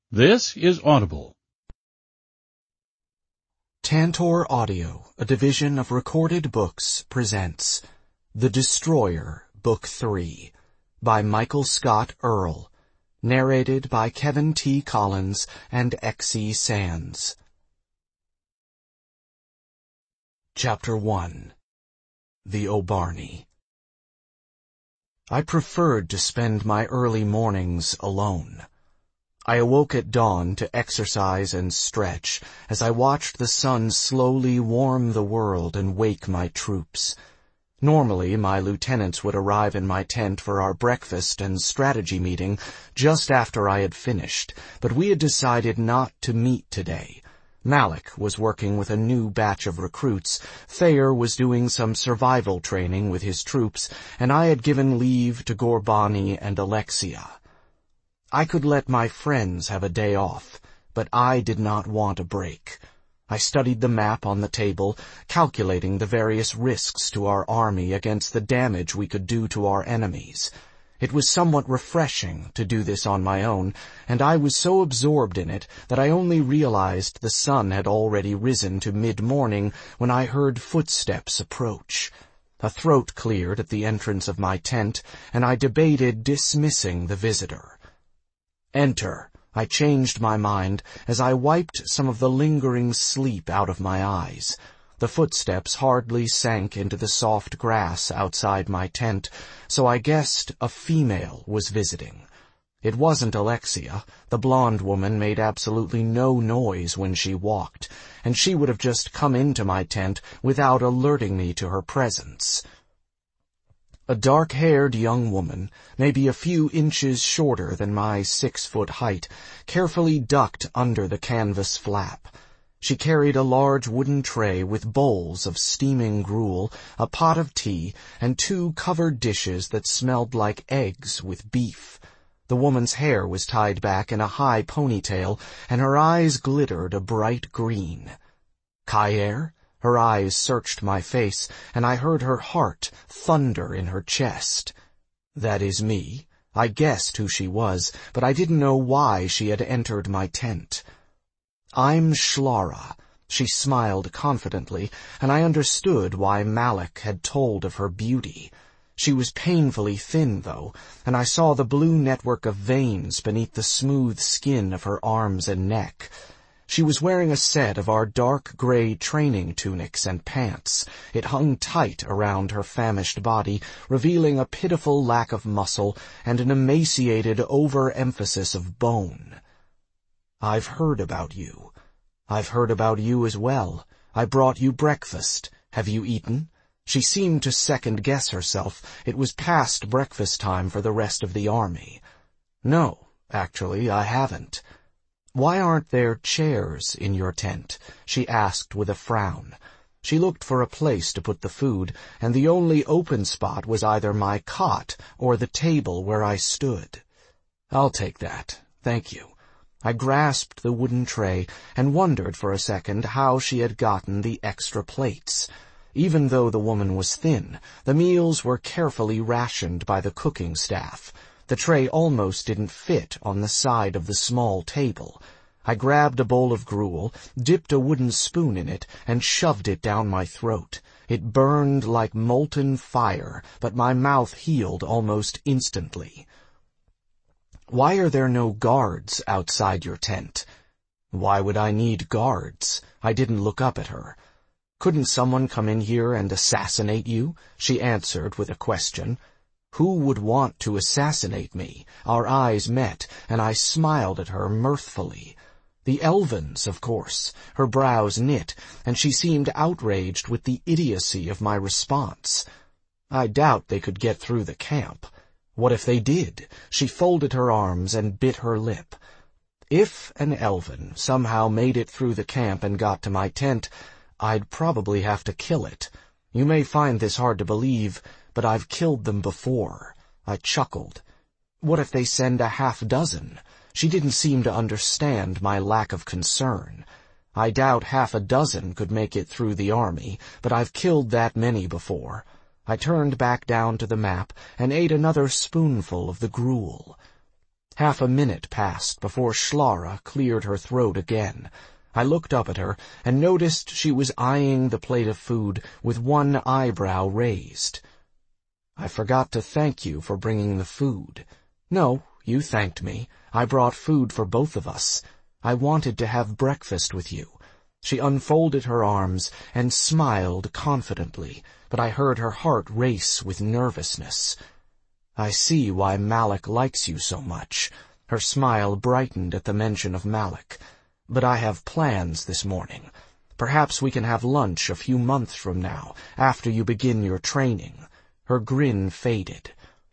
This is Audible. Tantor Audio, a division of Recorded Books, presents The Destroyer, Book 3, by Michael Scott Earl, narrated by Kevin T. Collins and X.E. Sands. Chapter 1. The Obarney. I preferred to spend my early mornings alone. I awoke at dawn to exercise and stretch as I watched the sun slowly warm the world and wake my troops. Normally, my lieutenants would arrive in my tent for our breakfast and strategy meeting just after I had finished, but we had decided not to meet today. Malik was working with a new batch of recruits, Thayer was doing some survival training with his troops, and I had given leave to Gorbani and Alexia. I could let my friends have a day off, but I did not want a break. I studied the map on the table, calculating the various risks to our army against the damage we could do to our enemies. It was somewhat refreshing to do this on my own, and I was so absorbed in it that I only realized the sun had already risen to mid-morning when I heard footsteps approach. A throat cleared at the entrance of my tent, and I debated dismissing the visitor. "Enter." I changed my mind as I wiped some of the lingering sleep out of my eyes. The footsteps hardly sank into the soft grass outside my tent, so I guessed a female was visiting. It wasn't Alexia. The blonde woman made absolutely no noise when she walked, and she would have just come into my tent without alerting me to her presence. A dark-haired young woman, maybe a few inches shorter than my 6-foot height, carefully ducked under the canvas flap. She carried a large wooden tray with bowls of steaming gruel, a pot of tea, and 2 covered dishes that smelled like eggs with beef. The woman's hair was tied back in a high ponytail, and her eyes glittered a bright green. "Kayer?" Her eyes searched my face, and I heard her heart thunder in her chest. "That is me." I guessed who she was, but I didn't know why she had entered my tent. "I'm Shlara." She smiled confidently, and I understood why Malik had told of her beauty. She was painfully thin, though, and I saw the blue network of veins beneath the smooth skin of her arms and neck. She was wearing a set of our dark gray training tunics and pants. It hung tight around her famished body, revealing a pitiful lack of muscle and an emaciated overemphasis of bone. "I've heard about you." "I've heard about you as well. I brought you breakfast. Have you eaten?" She seemed to second-guess herself. It was past breakfast time for the rest of the army. "No, actually, I haven't." "Why aren't there chairs in your tent?" she asked with a frown. She looked for a place to put the food, and the only open spot was either my cot or the table where I stood. "I'll take that, thank you." I grasped the wooden tray and wondered for a second how she had gotten the extra plates. Even though the woman was thin, the meals were carefully rationed by the cooking staff. The tray almost didn't fit on the side of the small table. I grabbed a bowl of gruel, dipped a wooden spoon in it, and shoved it down my throat. It burned like molten fire, but my mouth healed almost instantly. "Why are there no guards outside your tent?" "Why would I need guards?" I didn't look up at her. "Couldn't someone come in here and assassinate you?" she answered with a question. Who would want to assassinate me? Our eyes met, and I smiled at her mirthfully. The Elvins, of course. Her brows knit, and she seemed outraged with the idiocy of my response. I doubt they could get through the camp. What if they did? She folded her arms and bit her lip. If an Elvin somehow made it through the camp and got to my tent, I'd probably have to kill it. You may find this hard to believe, but I've killed them before. I chuckled. What if they send a half-dozen? She didn't seem to understand my lack of concern. I doubt half a dozen could make it through the army, but I've killed that many before. I turned back down to the map and ate another spoonful of the gruel. Half a minute passed before Schlara cleared her throat again. I looked up at her and noticed she was eyeing the plate of food with one eyebrow raised. "I forgot to thank you for bringing the food." "No, you thanked me. I brought food for both of us. I wanted to have breakfast with you." She unfolded her arms and smiled confidently, but I heard her heart race with nervousness. "I see why Malik likes you so much." Her smile brightened at the mention of Malik. "But I have plans this morning. Perhaps we can have lunch a few months from now, after you begin your training." Her grin faded.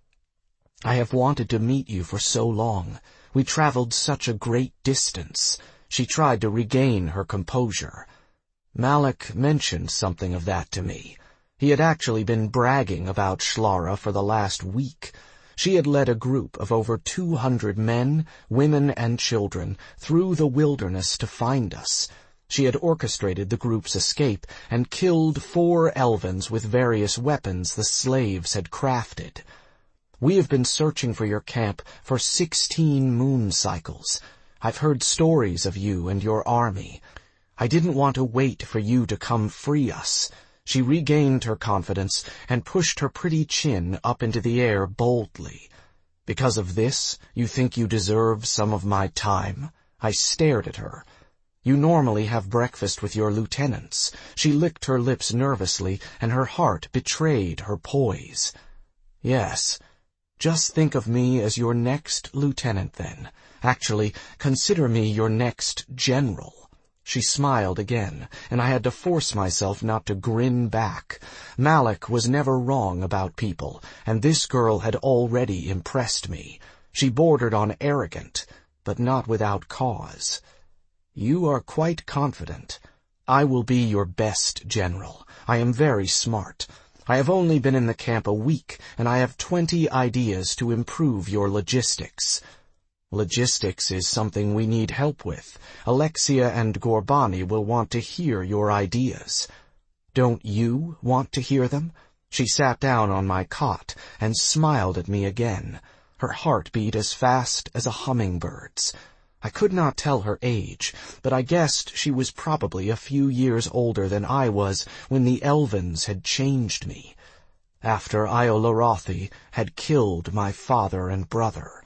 "I have wanted to meet you for so long. We traveled such a great distance." She tried to regain her composure. "Malik mentioned something of that to me. He had actually been bragging about Schlara for the last week. She had led a group of over 200 men, women, and children through the wilderness to find us. She had orchestrated the group's escape and killed 4 Elvens with various weapons the slaves had crafted. "We have been searching for your camp for 16 moon cycles. I've heard stories of you and your army. I didn't want to wait for you to come free us." She regained her confidence and pushed her pretty chin up into the air boldly. "Because of this, you think you deserve some of my time?" I stared at her. "You normally have breakfast with your lieutenants." She licked her lips nervously, and her heart betrayed her poise. "Yes. Just think of me as your next lieutenant, then. Actually, consider me your next general." She smiled again, and I had to force myself not to grin back. Malik was never wrong about people, and this girl had already impressed me. She bordered on arrogant, but not without cause. "You are quite confident. I will be your best general. I am very smart. I have only been in the camp a week, and I have 20 ideas to improve your logistics." "Logistics is something we need help with. Alexia and Gorbani will want to hear your ideas." "Don't you want to hear them?" She sat down on my cot and smiled at me again. Her heart beat as fast as a hummingbird's. I could not tell her age, but I guessed she was probably a few years older than I was when the Elvens had changed me, after Iolarathi had killed my father and brother.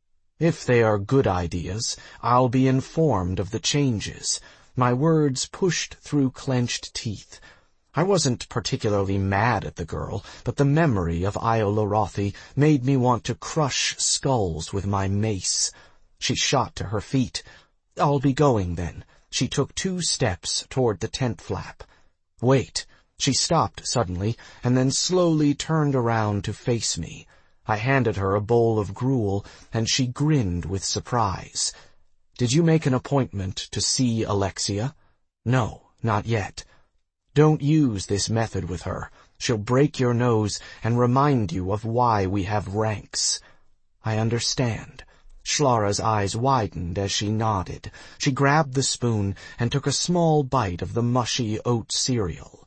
"If they are good ideas, I'll be informed of the changes." My words pushed through clenched teeth. I wasn't particularly mad at the girl, but the memory of Iolarathi made me want to crush skulls with my mace. She shot to her feet. "I'll be going, then." She took 2 steps toward the tent flap. "Wait." She stopped suddenly, and then slowly turned around to face me. I handed her a bowl of gruel, and she grinned with surprise. "Did you make an appointment to see Alexia?" "No, not yet." "Don't use this method with her. She'll break your nose and remind you of why we have ranks." "I understand." Schlara's eyes widened as she nodded. She grabbed the spoon and took a small bite of the mushy oat cereal.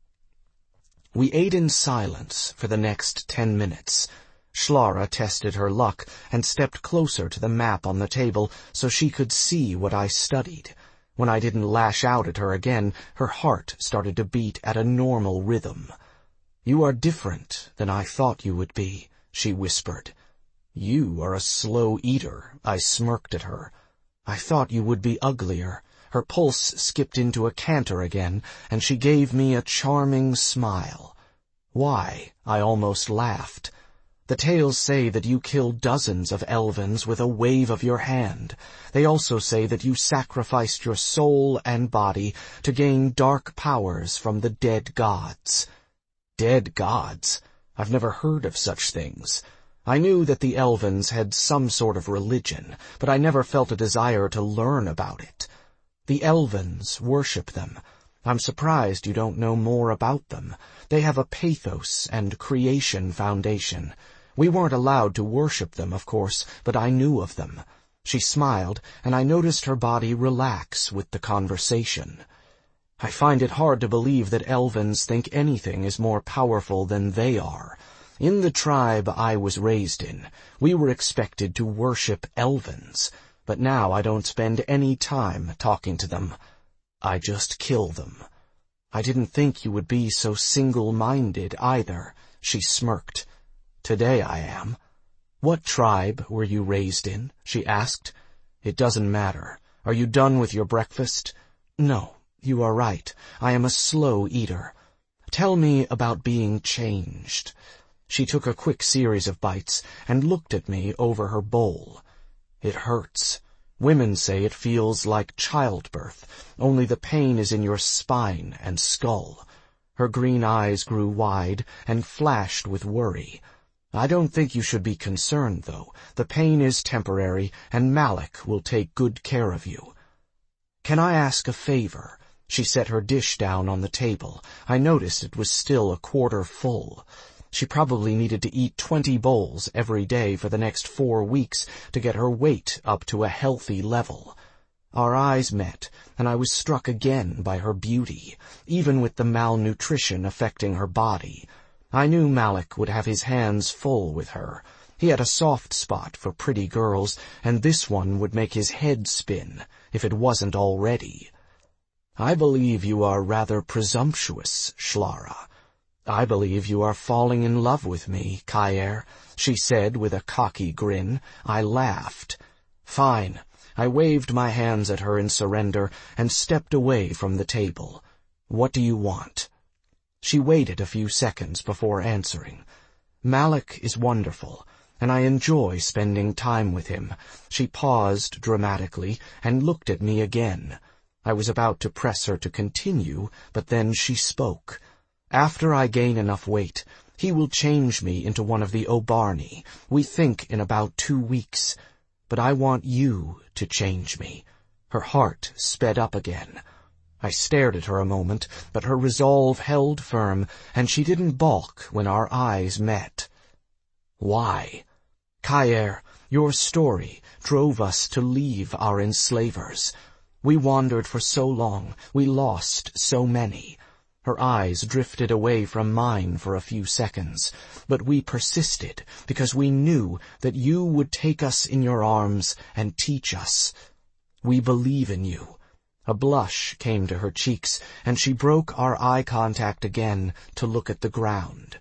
We ate in silence for the next 10 minutes. Schlara tested her luck and stepped closer to the map on the table so she could see what I studied. When I didn't lash out at her again, her heart started to beat at a normal rhythm. "You are different than I thought you would be," she whispered. "You are a slow eater," I smirked at her. "I thought you would be uglier." Her pulse skipped into a canter again, and she gave me a charming smile. "Why?" I almost laughed. "The tales say that you kill dozens of Elvens with a wave of your hand. They also say that you sacrificed your soul and body to gain dark powers from the dead gods." "Dead gods? I've never heard of such things." I knew that the Elvens had some sort of religion, but I never felt a desire to learn about it. "The Elvens worship them. I'm surprised you don't know more about them. They have a pathos and creation foundation. We weren't allowed to worship them, of course, but I knew of them." She smiled, and I noticed her body relax with the conversation. "I find it hard to believe that Elvens think anything is more powerful than they are. In the tribe I was raised in, we were expected to worship elvens, but now I don't spend any time talking to them. I just kill them. I didn't think you would be so single-minded either, she smirked. Today I am. What tribe were you raised in? She asked. It doesn't matter. Are you done with your breakfast? No, you are right. I am a slow eater. Tell me about being changed. She took a quick series of bites and looked at me over her bowl. It hurts. Women say it feels like childbirth, only the pain is in your spine and skull. Her green eyes grew wide and flashed with worry. I don't think you should be concerned, though. The pain is temporary, and Malik will take good care of you. Can I ask a favor? She set her dish down on the table. I noticed it was still a quarter full. She probably needed to eat 20 bowls every day for the next 4 weeks to get her weight up to a healthy level. Our eyes met, and I was struck again by her beauty, even with the malnutrition affecting her body. I knew Malik would have his hands full with her. He had a soft spot for pretty girls, and this one would make his head spin, if it wasn't already. I believe you are rather presumptuous, Shlara. I believe you are falling in love with me, Khayr, she said with a cocky grin. I laughed. Fine. I waved my hands at her in surrender and stepped away from the table. What do you want? She waited a few seconds before answering. Malik is wonderful, and I enjoy spending time with him. She paused dramatically and looked at me again. I was about to press her to continue, but then she spoke. After I gain enough weight, he will change me into one of the Obarni. We think in about 2 weeks. But I want you to change me. Her heart sped up again. I stared at her a moment, but her resolve held firm, and she didn't balk when our eyes met. Why? Khayr, your story drove us to leave our enslavers. We wandered for so long, we lost so many. Her eyes drifted away from mine for a few seconds, but we persisted because we knew that you would take us in your arms and teach us. We believe in you. A blush came to her cheeks, and she broke our eye contact again to look at the ground.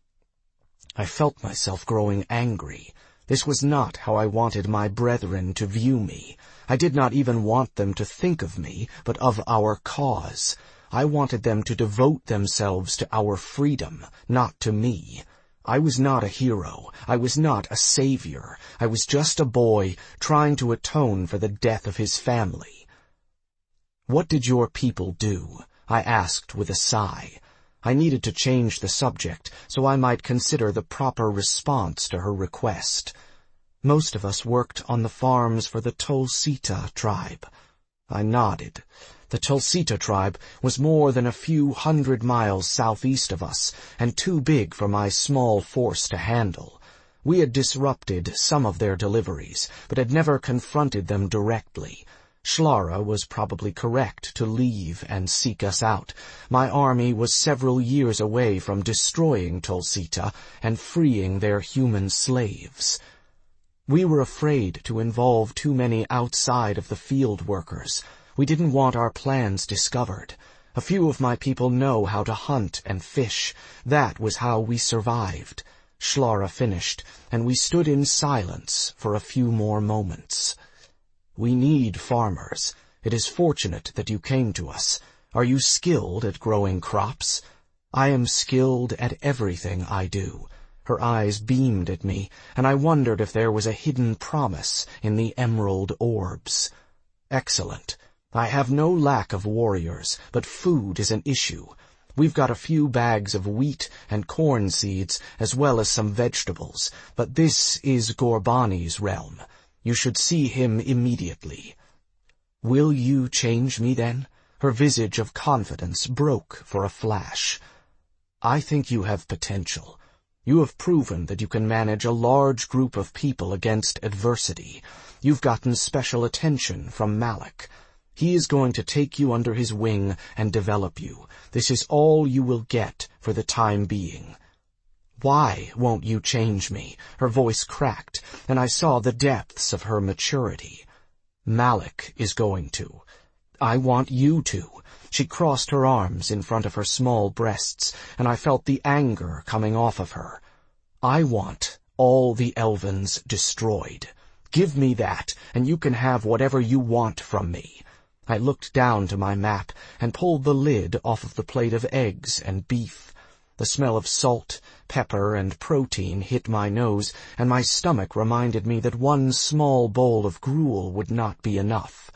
I felt myself growing angry. This was not how I wanted my brethren to view me. I did not even want them to think of me, but of our cause. I wanted them to devote themselves to our freedom, not to me. I was not a hero. I was not a savior. I was just a boy trying to atone for the death of his family. What did your people do? I asked with a sigh. I needed to change the subject so I might consider the proper response to her request. Most of us worked on the farms for the Tulsita tribe. I nodded. The Tulsita tribe was more than a few 100 miles southeast of us, and too big for my small force to handle. We had disrupted some of their deliveries, but had never confronted them directly. Shlara was probably correct to leave and seek us out. My army was several years away from destroying Tulsita and freeing their human slaves. We were afraid to involve too many outside of the field workers. We didn't want our plans discovered. A few of my people know how to hunt and fish. That was how we survived. Shlara finished, and we stood in silence for a few more moments. We need farmers. It is fortunate that you came to us. Are you skilled at growing crops? I am skilled at everything I do. Her eyes beamed at me, and I wondered if there was a hidden promise in the emerald orbs. Excellent. I have no lack of warriors, but food is an issue. We've got a few bags of wheat and corn seeds, as well as some vegetables, but this is Gorbani's realm. You should see him immediately. Will you change me then? Her visage of confidence broke for a flash. I think you have potential. You have proven that you can manage a large group of people against adversity. You've gotten special attention from Malik. He is going to take you under his wing and develop you. This is all you will get for the time being. Why won't you change me? Her voice cracked, and I saw the depths of her maturity. Malik is going to. I want you to. She crossed her arms in front of her small breasts, and I felt the anger coming off of her. I want all the Elvens destroyed. Give me that, and you can have whatever you want from me. I looked down to my map and pulled the lid off of the plate of eggs and beef. The smell of salt, pepper, and protein hit my nose, and my stomach reminded me that one small bowl of gruel would not be enough.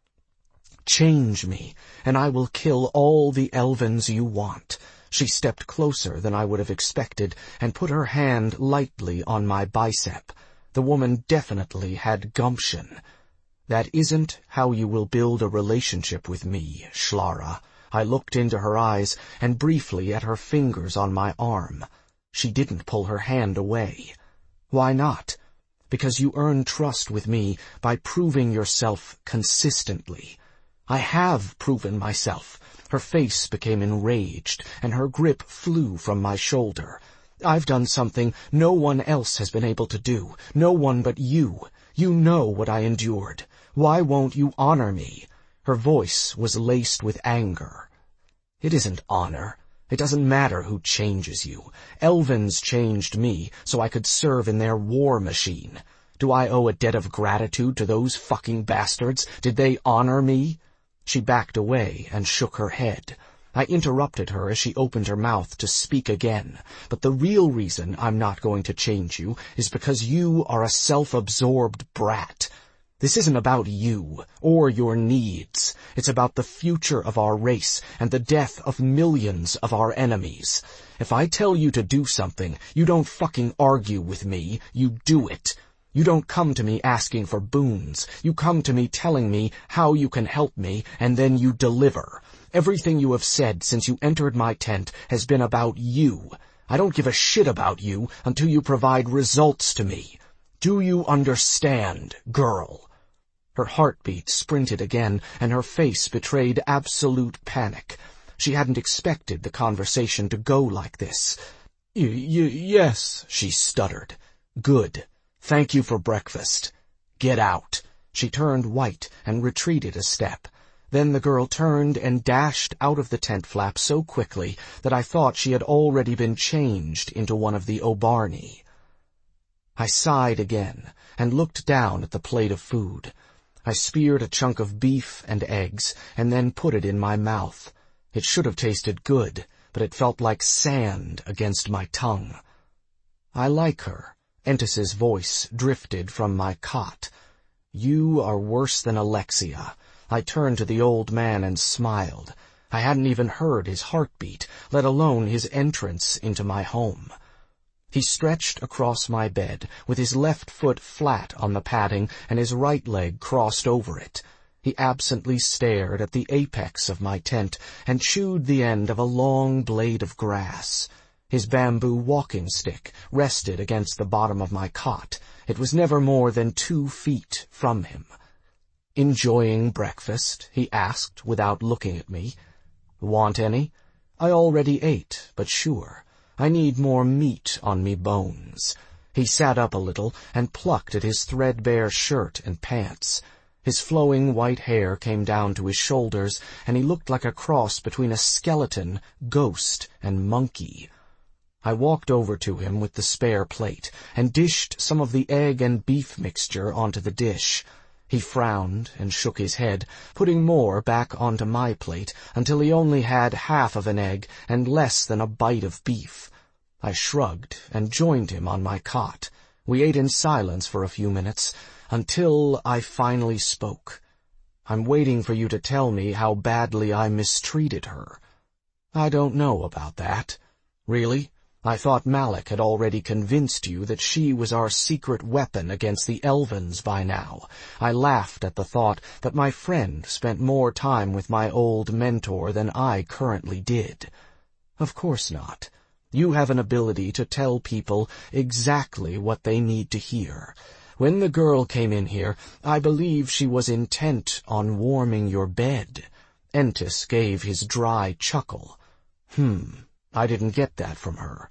Change me, and I will kill all the Elvens you want. She stepped closer than I would have expected and put her hand lightly on my bicep. The woman definitely had gumption. That isn't how you will build a relationship with me, Shlara. I looked into her eyes and briefly at her fingers on my arm. She didn't pull her hand away. Why not? Because you earn trust with me by proving yourself consistently. I have proven myself. Her face became enraged, and her grip flew from my shoulder. I've done something no one else has been able to do. No one but you. You know what I endured. Why won't you honor me? Her voice was laced with anger. It isn't honor. It doesn't matter who changes you. Elvens changed me so I could serve in their war machine. Do I owe a debt of gratitude to those fucking bastards? Did they honor me? She backed away and shook her head. I interrupted her as she opened her mouth to speak again. But the real reason I'm not going to change you is because you are a self-absorbed brat. This isn't about you or your needs. It's about the future of our race and the death of millions of our enemies. If I tell you to do something, you don't fucking argue with me. You do it. You don't come to me asking for boons. You come to me telling me how you can help me, and then you deliver. Everything you have said since you entered my tent has been about you. I don't give a shit about you until you provide results to me. Do you understand, girl? Her heartbeat sprinted again, and her face betrayed absolute panic. She hadn't expected the conversation to go like this. Yes, she stuttered. Good. Thank you for breakfast. Get out. She turned white and retreated a step. Then the girl turned and dashed out of the tent flap so quickly that I thought she had already been changed into one of the Obarni. I sighed again and looked down at the plate of food. I speared a chunk of beef and eggs and then put it in my mouth. It should have tasted good, but it felt like sand against my tongue. I like her. Entiss's voice drifted from my cot. You are worse than Alexia. I turned to the old man and smiled. I hadn't even heard his heartbeat, let alone his entrance into my home. He stretched across my bed, with his left foot flat on the padding and his right leg crossed over it. He absently stared at the apex of my tent and chewed the end of a long blade of grass. His bamboo walking stick rested against the bottom of my cot. It was never more than 2 feet from him. "Enjoying breakfast?" he asked without looking at me. "Want any?" "I already ate, but sure. I need more meat on me bones." He sat up a little and plucked at his threadbare shirt and pants. His flowing white hair came down to his shoulders, and he looked like a cross between a skeleton, ghost, and monkey. I walked over to him with the spare plate and dished some of the egg and beef mixture onto the dish. He frowned and shook his head, putting more back onto my plate until he only had half of an egg and less than a bite of beef. I shrugged and joined him on my cot. We ate in silence for a few minutes, until I finally spoke. "I'm waiting for you to tell me how badly I mistreated her." "I don't know about that." "Really? I thought Malik had already convinced you that she was our secret weapon against the Elvens by now." I laughed at the thought that my friend spent more time with my old mentor than I currently did. "Of course not. You have an ability to tell people exactly what they need to hear. When the girl came in here, I believe she was intent on warming your bed." Entis gave his dry chuckle. I didn't get that from her.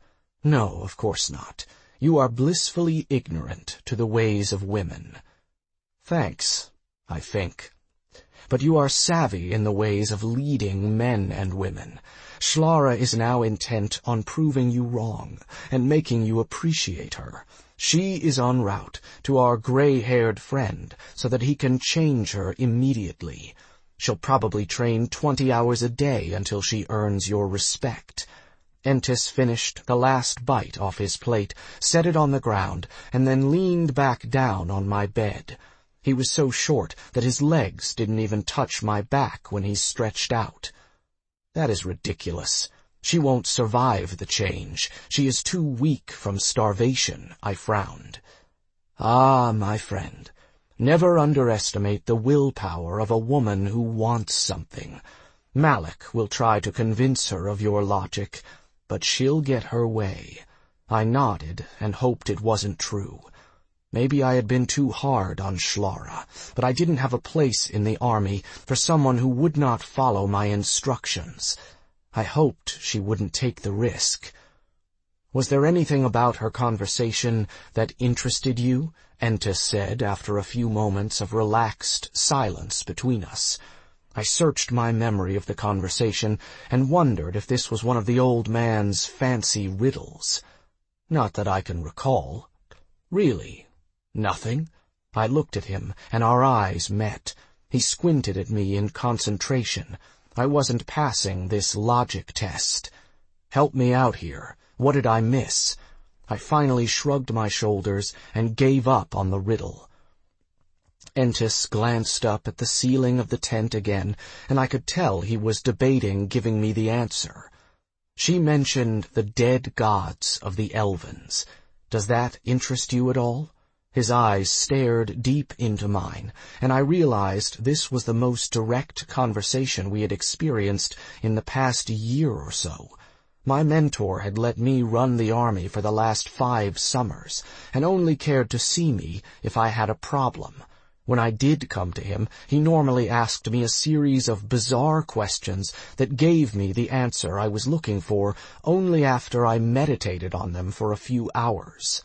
No, of course not. You are blissfully ignorant to the ways of women. Thanks, I think. But you are savvy in the ways of leading men and women. Schlara is now intent on proving you wrong and making you appreciate her. She is en route to our gray-haired friend so that he can change her immediately. She'll probably train 20 hours a day until she earns your respect. Entis finished the last bite off his plate, set it on the ground, and then leaned back down on my bed. He was so short that his legs didn't even touch my back when he stretched out. That is ridiculous. She won't survive the change. She is too weak from starvation, I frowned. Ah, my friend, never underestimate the willpower of a woman who wants something. Malik will try to convince her of your logic, but she'll get her way. I nodded and hoped it wasn't true. Maybe I had been too hard on Schlara, but I didn't have a place in the army for someone who would not follow my instructions. I hoped she wouldn't take the risk. Was there anything about her conversation that interested you? Entis said after a few moments of relaxed silence between us. I searched my memory of the conversation and wondered if this was one of the old man's fancy riddles. Not that I can recall. Really? Nothing? I looked at him, and our eyes met. He squinted at me in concentration. I wasn't passing this logic test. Help me out here. What did I miss? I finally shrugged my shoulders and gave up on the riddle. Entis glanced up at the ceiling of the tent again, and I could tell he was debating giving me the answer. She mentioned the dead gods of the Elvens. Does that interest you at all? His eyes stared deep into mine, and I realized this was the most direct conversation we had experienced in the past year or so. My mentor had let me run the army for the last 5 summers, and only cared to see me if I had a problem. When I did come to him, he normally asked me a series of bizarre questions that gave me the answer I was looking for only after I meditated on them for a few hours.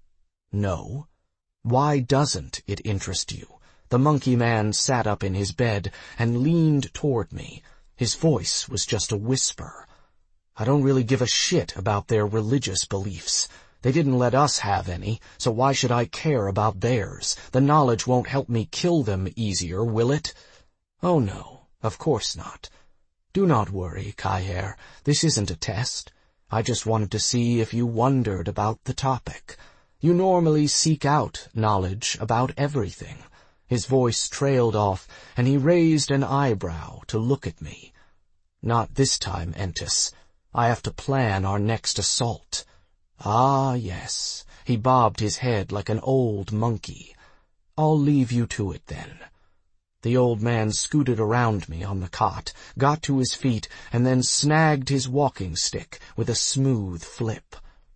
No. Why doesn't it interest you? The monkey man sat up in his bed and leaned toward me. His voice was just a whisper. I don't really give a shit about their religious beliefs. They didn't let us have any, so why should I care about theirs? The knowledge won't help me kill them easier, will it? Oh no, of course not. Do not worry, Kaer. This isn't a test. I just wanted to see if you wondered about the topic. You normally seek out knowledge about everything. His voice trailed off, and he raised an eyebrow to look at me. Not this time, Entis. I have to plan our next assault. Ah, yes. He bobbed his head like an old monkey. I'll leave you to it then. The old man scooted around me on the cot, got to his feet, and then snagged his walking stick with a smooth flip.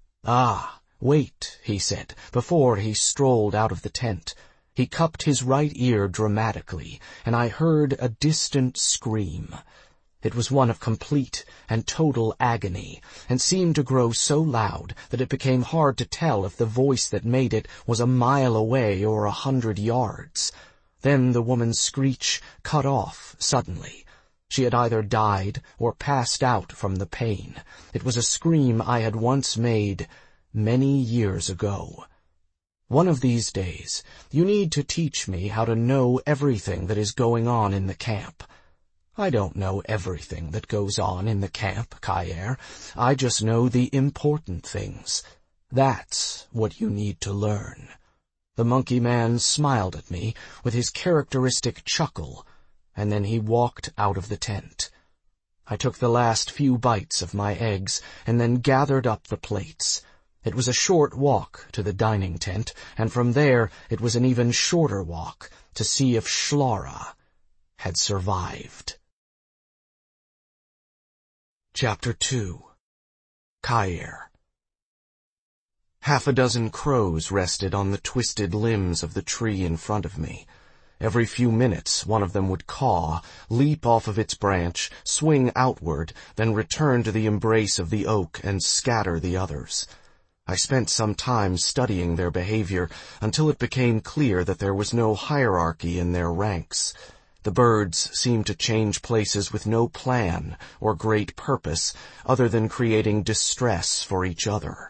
Ah, wait, he said, before he strolled out of the tent. He cupped his right ear dramatically, and I heard a distant scream. It was one of complete and total agony, and seemed to grow so loud that it became hard to tell if the voice that made it was a mile away or 100 yards. Then the woman's screech cut off suddenly. She had either died or passed out from the pain. It was a scream I had once made many years ago. One of these days, you need to teach me how to know everything that is going on in the camp. I don't know everything that goes on in the camp, Kaer. I just know the important things. That's what you need to learn. The monkey man smiled at me with his characteristic chuckle, and then he walked out of the tent. I took the last few bites of my eggs and then gathered up the plates. It was a short walk to the dining tent, and from there it was an even shorter walk to see if Schlara had survived. Chapter 2. Kaer. 6 crows rested on the twisted limbs of the tree in front of me. Every few minutes one of them would caw, leap off of its branch, swing outward, then return to the embrace of the oak and scatter the others. I spent some time studying their behavior until it became clear that there was no hierarchy in their ranks. The birds seemed to change places with no plan or great purpose other than creating distress for each other.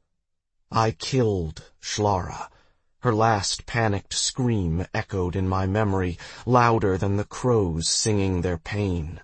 I killed Shlara. Her last panicked scream echoed in my memory, louder than the crows singing their pain.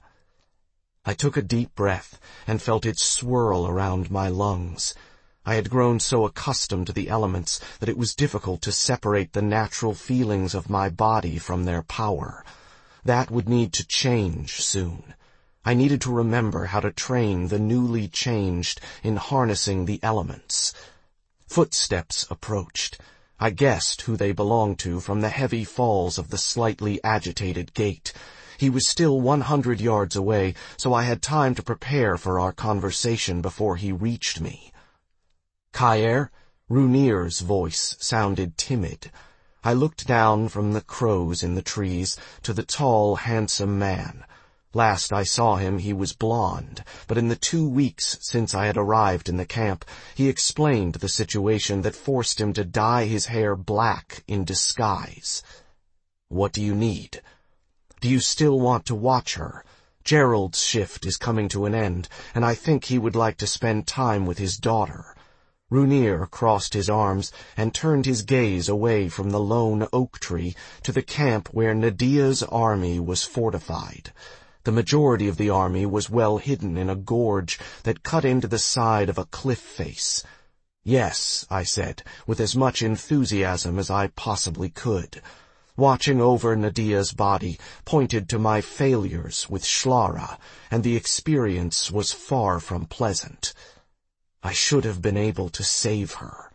I took a deep breath and felt it swirl around my lungs. I had grown so accustomed to the elements that it was difficult to separate the natural feelings of my body from their power. That would need to change soon. I needed to remember how to train the newly changed in harnessing the elements. Footsteps approached. I guessed who they belonged to from the heavy falls of the slightly agitated gait. He was still 100 yards away, so I had time to prepare for our conversation before he reached me. "Kaer?" Runir's voice sounded timid. I looked down from the crows in the trees to the tall, handsome man. Last I saw him he was blond, but in the 2 weeks since I had arrived in the camp, he explained the situation that forced him to dye his hair black in disguise. "What do you need?" "Do you still want to watch her? Gerald's shift is coming to an end, and I think he would like to spend time with his daughter." Runir crossed his arms and turned his gaze away from the lone oak tree to the camp where Nadia's army was fortified. The majority of the army was well hidden in a gorge that cut into the side of a cliff face. "Yes," I said, with as much enthusiasm as I possibly could. Watching over Nadia's body pointed to my failures with Shlara, and the experience was far from pleasant. I should have been able to save her.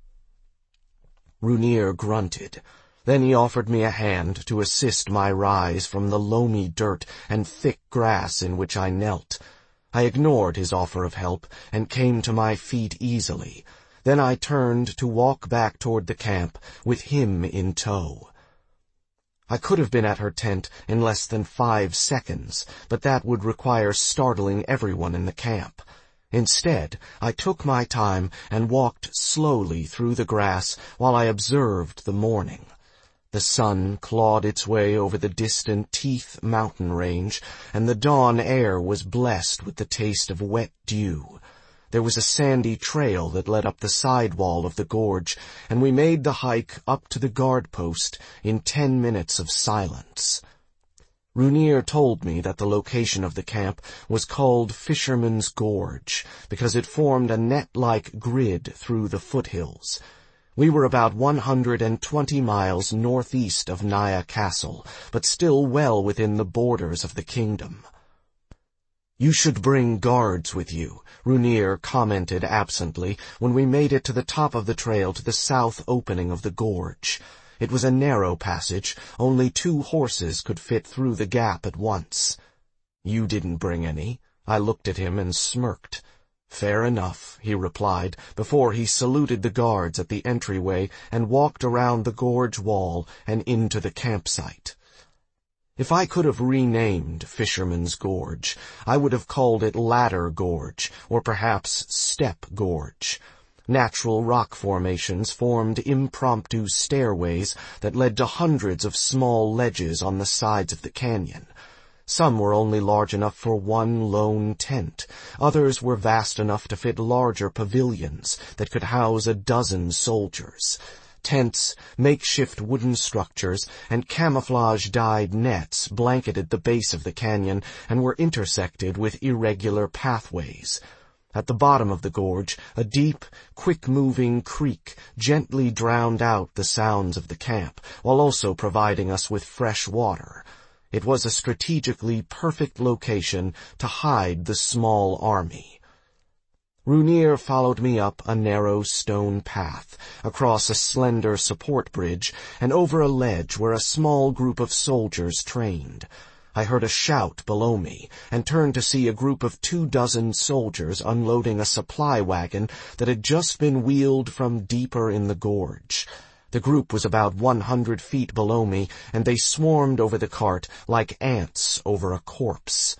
Runir grunted. Then he offered me a hand to assist my rise from the loamy dirt and thick grass in which I knelt. I ignored his offer of help and came to my feet easily. Then I turned to walk back toward the camp with him in tow. I could have been at her tent in less than 5 seconds, but that would require startling everyone in the camp. Instead, I took my time and walked slowly through the grass while I observed the morning. The sun clawed its way over the distant Teeth mountain range, and the dawn air was blessed with the taste of wet dew. There was a sandy trail that led up the side wall of the gorge, and we made the hike up to the guard post in 10 minutes of silence. Runir told me that the location of the camp was called Fisherman's Gorge because it formed a net-like grid through the foothills. We were about 120 miles northeast of Naya Castle, but still well within the borders of the kingdom. "You should bring guards with you," Runir commented absently when we made it to the top of the trail to the south opening of the gorge. It was a narrow passage. Only 2 horses could fit through the gap at once. "You didn't bring any." I looked at him and smirked. "Fair enough," he replied, before he saluted the guards at the entryway and walked around the gorge wall and into the campsite. If I could have renamed Fisherman's Gorge, I would have called it Ladder Gorge, or perhaps Step Gorge. Natural rock formations formed impromptu stairways that led to hundreds of small ledges on the sides of the canyon. Some were only large enough for one lone tent. Others were vast enough to fit larger pavilions that could house a dozen soldiers. Tents, makeshift wooden structures, and camouflage-dyed nets blanketed the base of the canyon and were intersected with irregular pathways. At the bottom of the gorge, a deep, quick-moving creek gently drowned out the sounds of the camp, while also providing us with fresh water. It was a strategically perfect location to hide the small army. Runir followed me up a narrow stone path, across a slender support bridge, and over a ledge where a small group of soldiers trained. I heard a shout below me, and turned to see a group of 24 soldiers unloading a supply wagon that had just been wheeled from deeper in the gorge. The group was about 100 feet below me, and they swarmed over the cart like ants over a corpse.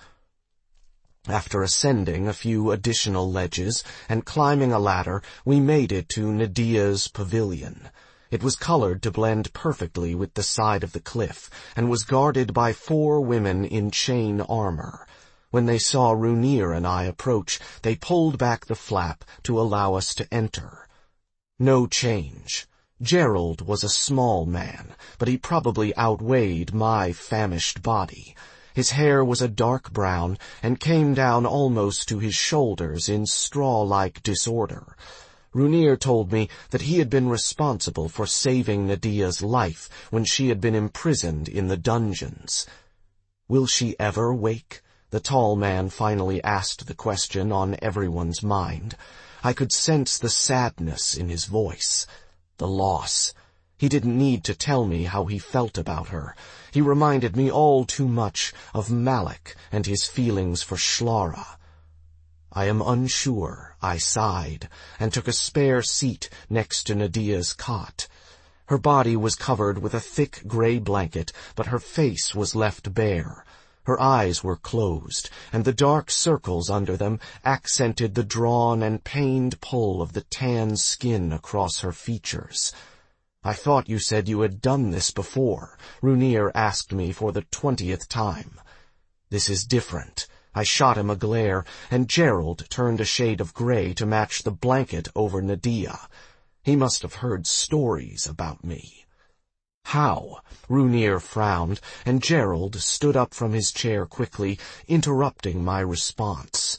After ascending a few additional ledges and climbing a ladder, we made it to Nadia's pavilion. It was colored to blend perfectly with the side of the cliff, and was guarded by 4 women in chain armor. When they saw Runir and I approach, they pulled back the flap to allow us to enter. No change. Gerald was a small man, but he probably outweighed my famished body. His hair was a dark brown and came down almost to his shoulders in straw-like disorder. Runir told me that he had been responsible for saving Nadia's life when she had been imprisoned in the dungeons. "Will she ever wake?" The tall man finally asked the question on everyone's mind. I could sense the sadness in his voice. The loss. He didn't need to tell me how he felt about her. He reminded me all too much of Malik and his feelings for Shlara. "I am unsure," I sighed, and took a spare seat next to Nadia's cot. Her body was covered with a thick gray blanket, but her face was left bare. Her eyes were closed, and the dark circles under them accented the drawn and pained pull of the tan skin across her features. "I thought you said you had done this before," Runir asked me for the 20th time. "This is different." I shot him a glare, and Gerald turned a shade of gray to match the blanket over Nadia. He must have heard stories about me. "How?" Runir frowned, and Gerald stood up from his chair quickly, interrupting my response.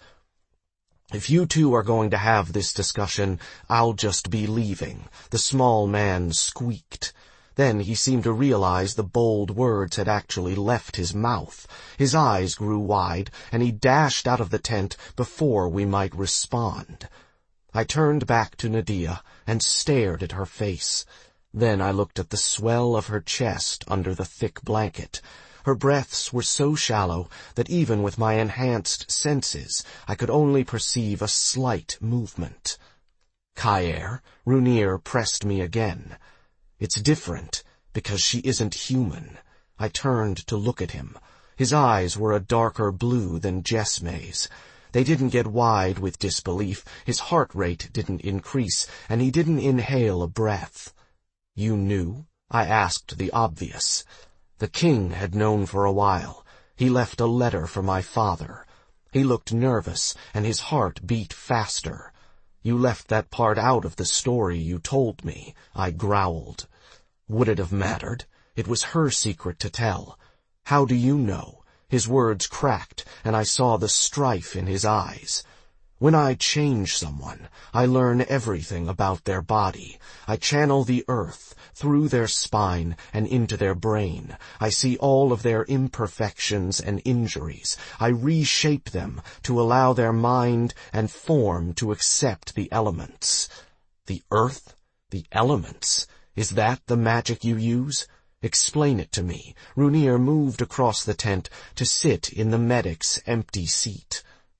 "If you two are going to have this discussion, I'll just be leaving," the small man squeaked. Then he seemed to realize the bold words had actually left his mouth. His eyes grew wide, and he dashed out of the tent before we might respond. I turned back to Nadia and stared at her face. Then I looked at the swell of her chest under the thick blanket. Her breaths were so shallow that even with my enhanced senses, I could only perceive a slight movement. "Khayr," Runir pressed me again. "It's different, because she isn't human." I turned to look at him. His eyes were a darker blue than Jesme's. They didn't get wide with disbelief, his heart rate didn't increase, and he didn't inhale a breath. "You knew?" I asked the obvious. The king had known for a while. He left a letter for my father. He looked nervous, and his heart beat faster. "You left that part out of the story you told me," I growled. Would it have mattered? It was her secret to tell. "How do you know?" His words cracked, and I saw the strife in his eyes. "When I change someone, I learn everything about their body. I channel the earth through their spine and into their brain. I see all of their imperfections and injuries. I reshape them to allow their mind and form to accept the elements." "The earth? The elements? Is that the magic you use? Explain it to me." Runir moved across the tent to sit in the medic's empty seat.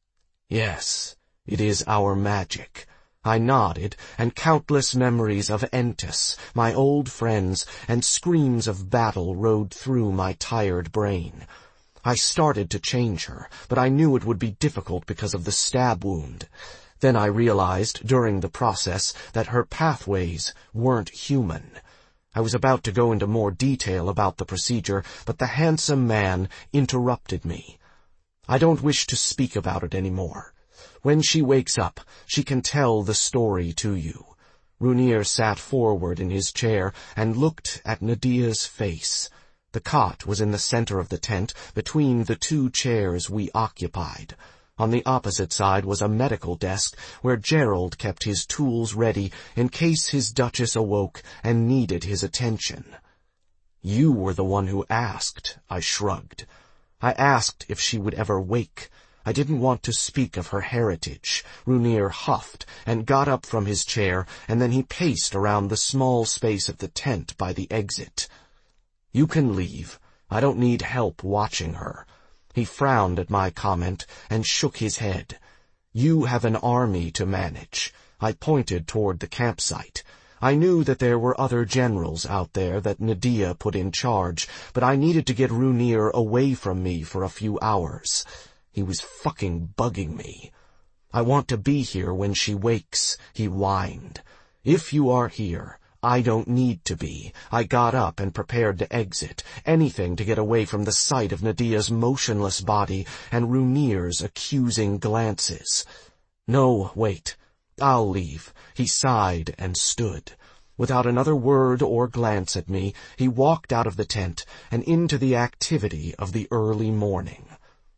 "Yes. It is our magic." I nodded, and countless memories of Entus, my old friends, and screams of battle rode through my tired brain. I started to change her, but I knew it would be difficult because of the stab wound. Then I realized, during the process, that her pathways weren't human. I was about to go into more detail about the procedure, but the handsome man interrupted me. "I don't wish to speak about it anymore. When she wakes up, she can tell the story to you." Runir sat forward in his chair and looked at Nadia's face. The cot was in the center of the tent, between the 2 chairs we occupied. On the opposite side was a medical desk where Gerald kept his tools ready in case his Duchess awoke and needed his attention. "You were the one who asked," I shrugged. "I asked if she would ever wake. I didn't want to speak of her heritage." Runir huffed and got up from his chair, and then he paced around the small space of the tent by the exit. "You can leave. I don't need help watching her." He frowned at my comment and shook his head. "You have an army to manage." I pointed toward the campsite. I knew that there were other generals out there that Nadia put in charge, but I needed to get Runir away from me for a few hours. He was fucking bugging me. "I want to be here when she wakes," he whined. "If you are here, I don't need to be." I got up and prepared to exit, anything to get away from the sight of Nadia's motionless body and Runir's accusing glances. "No, wait. I'll leave." He sighed and stood. Without another word or glance at me, he walked out of the tent and into the activity of the early morning.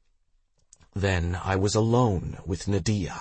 Then I was alone with Nadia.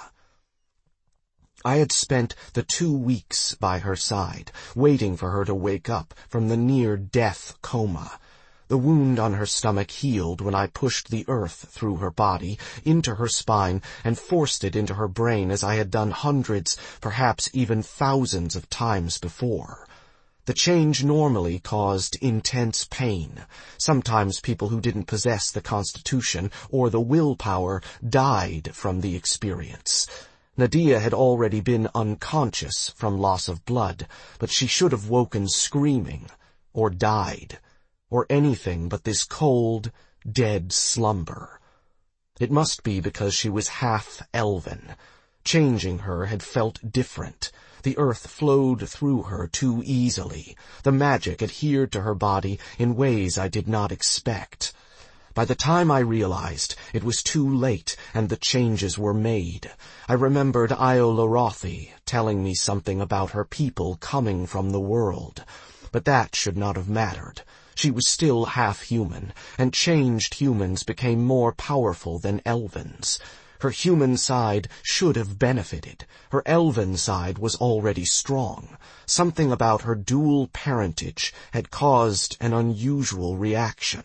I had spent the 2 weeks by her side, waiting for her to wake up from the near-death coma. The wound on her stomach healed when I pushed the earth through her body, into her spine, and forced it into her brain as I had done hundreds, perhaps even thousands of times before. The change normally caused intense pain. Sometimes people who didn't possess the constitution or the willpower died from the experience. Nadia had already been unconscious from loss of blood, but she should have woken screaming, or died, or anything but this cold, dead slumber. It must be because she was half elven. Changing her had felt different. The earth flowed through her too easily. The magic adhered to her body in ways I did not expect. By the time I realized, it was too late and the changes were made. I remembered Iolarathi telling me something about her people coming from the world. But that should not have mattered. She was still half-human, and changed humans became more powerful than elvens. Her human side should have benefited. Her elven side was already strong. Something about her dual parentage had caused an unusual reaction.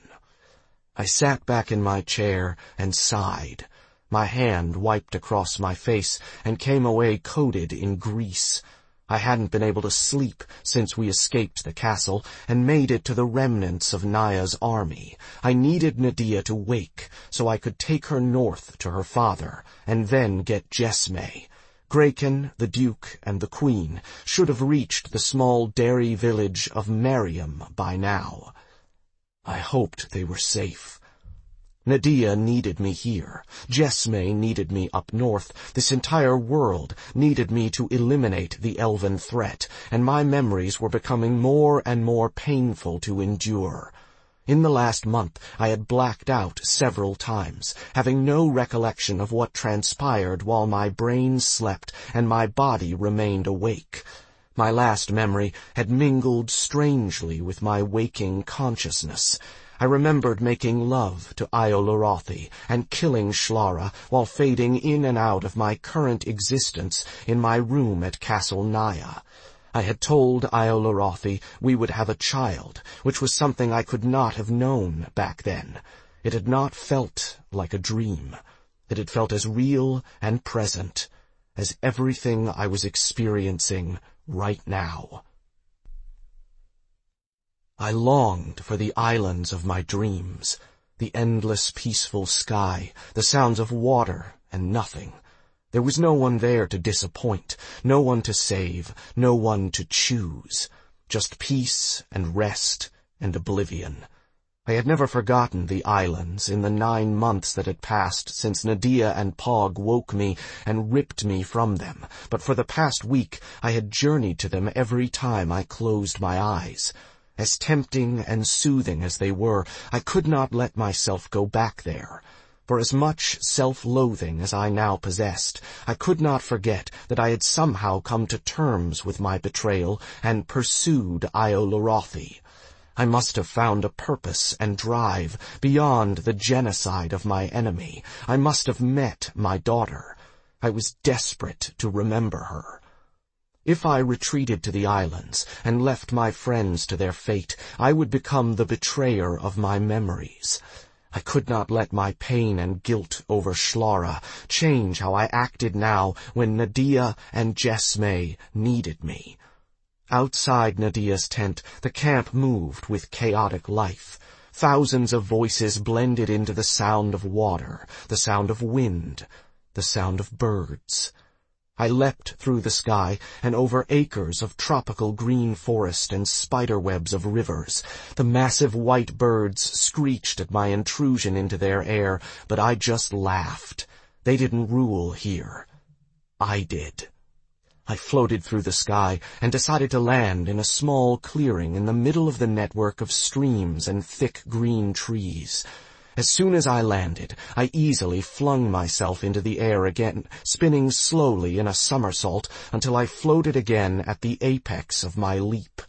I sat back in my chair and sighed. My hand wiped across my face and came away coated in grease. I hadn't been able to sleep since we escaped the castle and made it to the remnants of Naya's army. I needed Nadia to wake so I could take her north to her father and then get Jesme. Graken, the Duke, and the Queen should have reached the small dairy village of Meriam by now. I hoped they were safe. Nadia needed me here. Jesme needed me up north. This entire world needed me to eliminate the elven threat, and my memories were becoming more and more painful to endure. In the last month, I had blacked out several times, having no recollection of what transpired while my brain slept and my body remained awake. My last memory had mingled strangely with my waking consciousness. I remembered making love to Iolarathi and killing Shlara while fading in and out of my current existence in my room at Castle Naya. I had told Iolarathi we would have a child, which was something I could not have known back then. It had not felt like a dream. It had felt as real and present as everything I was experiencing right now. I longed for the islands of my dreams, the endless peaceful sky, the sounds of water and nothing. There was no one there to disappoint, no one to save, no one to choose. Just peace and rest and oblivion. I had never forgotten the islands in the 9 months that had passed since Nadia and Pog woke me and ripped me from them, but for the past week I had journeyed to them every time I closed my eyes. As tempting and soothing as they were, I could not let myself go back there. For as much self-loathing as I now possessed, I could not forget that I had somehow come to terms with my betrayal and pursued Iolarathi. I must have found a purpose and drive beyond the genocide of my enemy. I must have met my daughter. I was desperate to remember her. If I retreated to the islands and left my friends to their fate, I would become the betrayer of my memories. I could not let my pain and guilt over Shlara change how I acted now when Nadia and Jesme needed me. Outside Nadia's tent, the camp moved with chaotic life. Thousands of voices blended into the sound of water, the sound of wind, the sound of birds. I leapt through the sky and over acres of tropical green forest and spiderwebs of rivers. The massive white birds screeched at my intrusion into their air, but I just laughed. They didn't rule here. I did. I floated through the sky and decided to land in a small clearing in the middle of the network of streams and thick green trees. As soon as I landed, I easily flung myself into the air again, spinning slowly in a somersault until I floated again at the apex of my leap.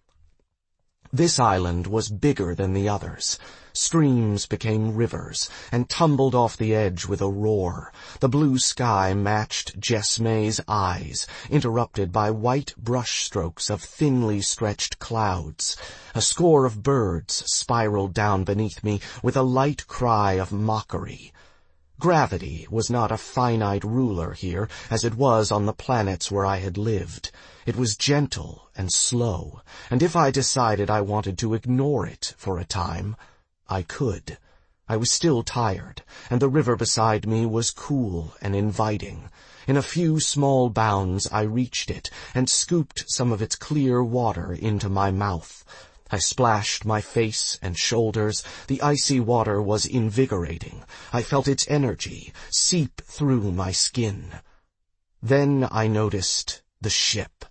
This island was bigger than the others. Streams became rivers and tumbled off the edge with a roar. The blue sky matched Jess May's eyes, interrupted by white brushstrokes of thinly stretched clouds. A score of birds spiraled down beneath me with a light cry of mockery. Gravity was not a finite ruler here, as it was on the planets where I had lived. It was gentle and slow, and if I decided I wanted to ignore it for a time, I could. I was still tired, and the river beside me was cool and inviting. In a few small bounds I reached it, and scooped some of its clear water into my mouth. I splashed my face and shoulders. The icy water was invigorating. I felt its energy seep through my skin. Then I noticed the ship.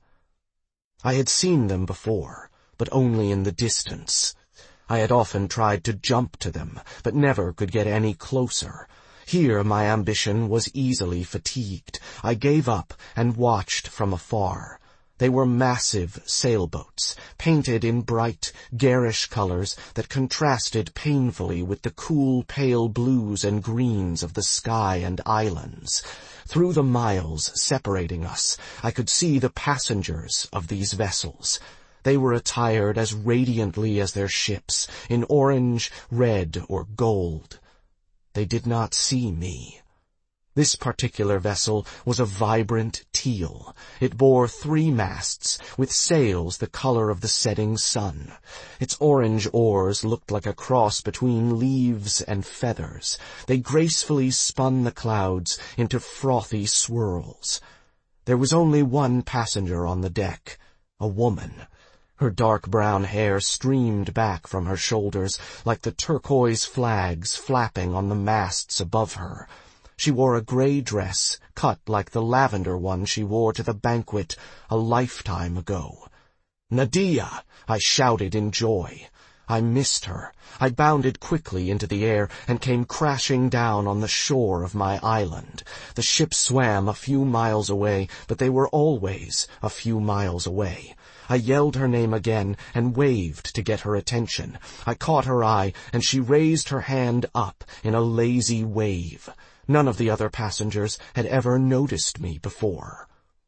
I had seen them before, but only in the distance. I had often tried to jump to them, but never could get any closer. Here my ambition was easily fatigued. I gave up and watched from afar. They were massive sailboats, painted in bright, garish colors that contrasted painfully with the cool, pale blues and greens of the sky and islands. Through the miles separating us, I could see the passengers of these vessels. They were attired as radiantly as their ships, in orange, red, or gold. They did not see me. This particular vessel was a vibrant teal. It bore 3 masts, with sails the color of the setting sun. Its orange oars looked like a cross between leaves and feathers. They gracefully spun the clouds into frothy swirls. There was only one passenger on the deck, a woman. Her dark brown hair streamed back from her shoulders like the turquoise flags flapping on the masts above her. She wore a gray dress, cut like the lavender one she wore to the banquet a lifetime ago. "Nadia!" I shouted in joy. I missed her. I bounded quickly into the air and came crashing down on the shore of my island. The ship swam a few miles away, but they were always a few miles away. I yelled her name again and waved to get her attention. I caught her eye, and she raised her hand up in a lazy wave. None of the other passengers had ever noticed me before.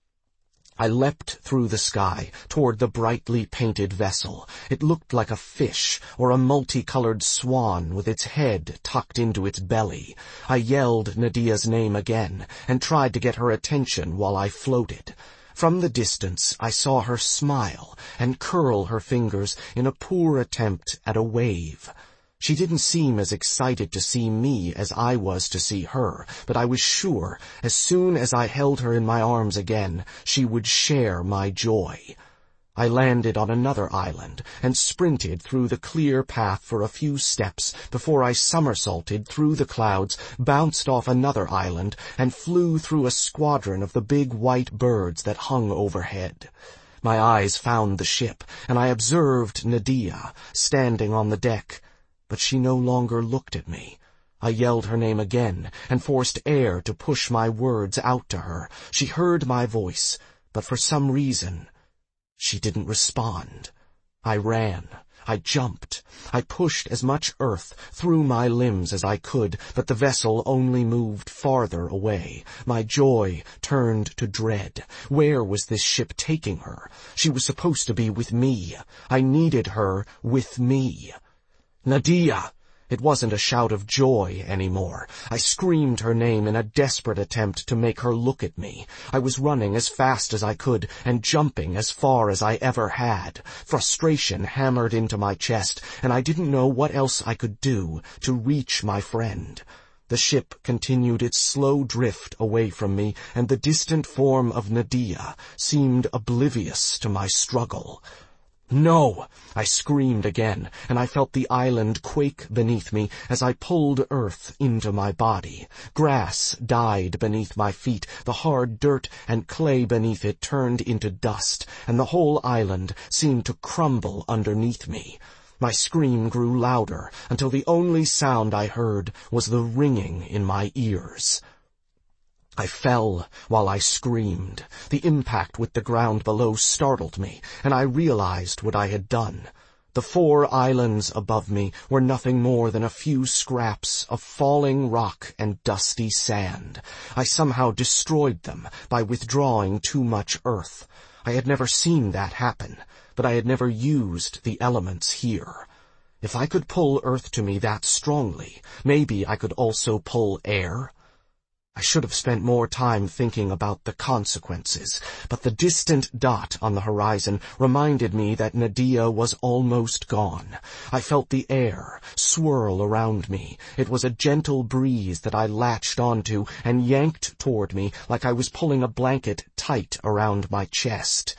I leapt through the sky toward the brightly painted vessel. It looked like a fish or a multicolored swan with its head tucked into its belly. I yelled Nadia's name again and tried to get her attention while I floated. From the distance, I saw her smile and curl her fingers in a poor attempt at a wave. She didn't seem as excited to see me as I was to see her, but I was sure as soon as I held her in my arms again, she would share my joy. I landed on another island and sprinted through the clear path for a few steps before I somersaulted through the clouds, bounced off another island, and flew through a squadron of the big white birds that hung overhead. My eyes found the ship, and I observed Nadia standing on the deck. But she no longer looked at me. I yelled her name again and forced air to push my words out to her. She heard my voice, but for some reason, she didn't respond. I ran. I jumped. I pushed as much earth through my limbs as I could, but the vessel only moved farther away. My joy turned to dread. Where was this ship taking her? She was supposed to be with me. I needed her with me. "Nadia!" It wasn't a shout of joy anymore. I screamed her name in a desperate attempt to make her look at me. I was running as fast as I could and jumping as far as I ever had. Frustration hammered into my chest, and I didn't know what else I could do to reach my friend. The ship continued its slow drift away from me, and the distant form of Nadia seemed oblivious to my struggle. "No!" I screamed again, and I felt the island quake beneath me as I pulled earth into my body. Grass died beneath my feet, the hard dirt and clay beneath it turned into dust, and the whole island seemed to crumble underneath me. My scream grew louder, until the only sound I heard was the ringing in my ears. I fell while I screamed. The impact with the ground below startled me, and I realized what I had done. The 4 islands above me were nothing more than a few scraps of falling rock and dusty sand. I somehow destroyed them by withdrawing too much earth. I had never seen that happen, but I had never used the elements here. If I could pull earth to me that strongly, maybe I could also pull air. I should have spent more time thinking about the consequences, but the distant dot on the horizon reminded me that Nadia was almost gone. I felt the air swirl around me. It was a gentle breeze that I latched onto and yanked toward me like I was pulling a blanket tight around my chest.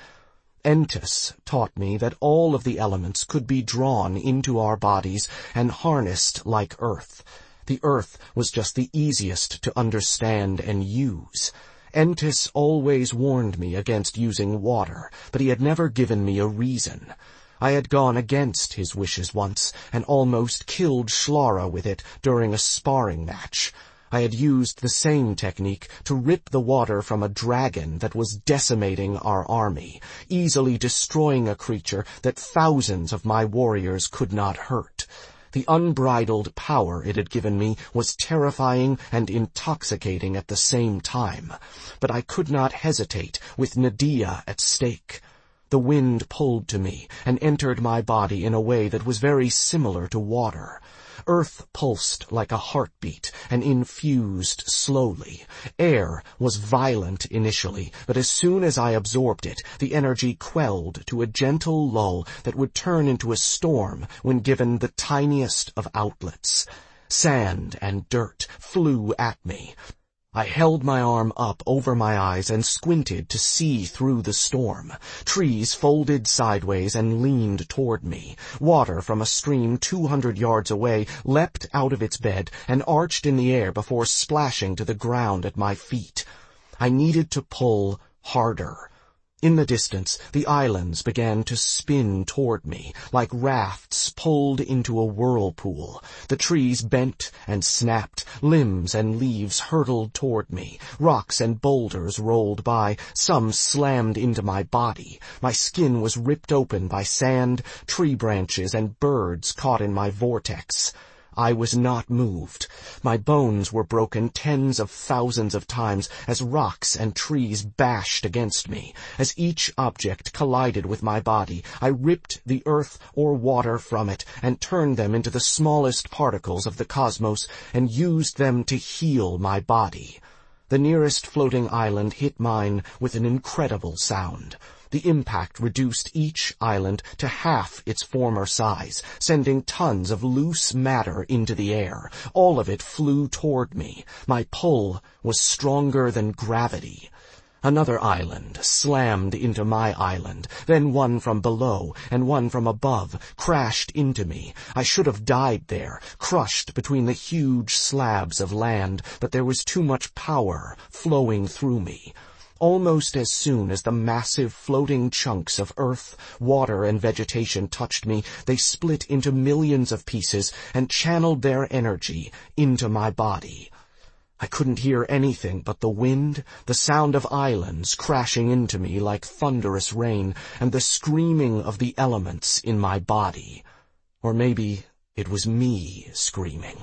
Entus taught me that all of the elements could be drawn into our bodies and harnessed like earth. The earth was just the easiest to understand and use. Entus always warned me against using water, but he had never given me a reason. I had gone against his wishes once, and almost killed Schlara with it during a sparring match. I had used the same technique to rip the water from a dragon that was decimating our army, easily destroying a creature that thousands of my warriors could not hurt. The unbridled power it had given me was terrifying and intoxicating at the same time, but I could not hesitate with Nadia at stake. The wind pulled to me and entered my body in a way that was very similar to water. Earth pulsed like a heartbeat and infused slowly. Air was violent initially, but as soon as I absorbed it, the energy quelled to a gentle lull that would turn into a storm when given the tiniest of outlets. Sand and dirt flew at me. I held my arm up over my eyes and squinted to see through the storm. Trees folded sideways and leaned toward me. Water from a stream 200 yards away leapt out of its bed and arched in the air before splashing to the ground at my feet. I needed to pull harder. In the distance, the islands began to spin toward me, like rafts pulled into a whirlpool. The trees bent and snapped, limbs and leaves hurtled toward me, rocks and boulders rolled by, some slammed into my body. My skin was ripped open by sand, tree branches, and birds caught in my vortex. I was not moved. My bones were broken tens of thousands of times as rocks and trees bashed against me. As each object collided with my body, I ripped the earth or water from it and turned them into the smallest particles of the cosmos and used them to heal my body. The nearest floating island hit mine with an incredible sound. The impact reduced each island to half its former size, sending tons of loose matter into the air. All of it flew toward me. My pull was stronger than gravity. Another island slammed into my island, then one from below and one from above crashed into me. I should have died there, crushed between the huge slabs of land, but there was too much power flowing through me. Almost as soon as the massive floating chunks of earth, water, and vegetation touched me, they split into millions of pieces and channeled their energy into my body. I couldn't hear anything but the wind, the sound of islands crashing into me like thunderous rain, and the screaming of the elements in my body. Or maybe it was me screaming.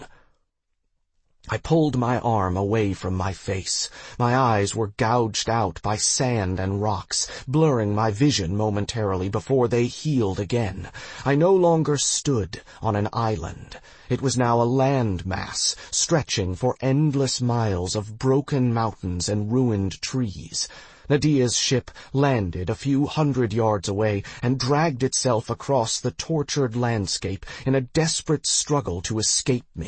I pulled my arm away from my face. My eyes were gouged out by sand and rocks, blurring my vision momentarily before they healed again. I no longer stood on an island. It was now a land mass, stretching for endless miles of broken mountains and ruined trees. Nadia's ship landed a few hundred yards away and dragged itself across the tortured landscape in a desperate struggle to escape me.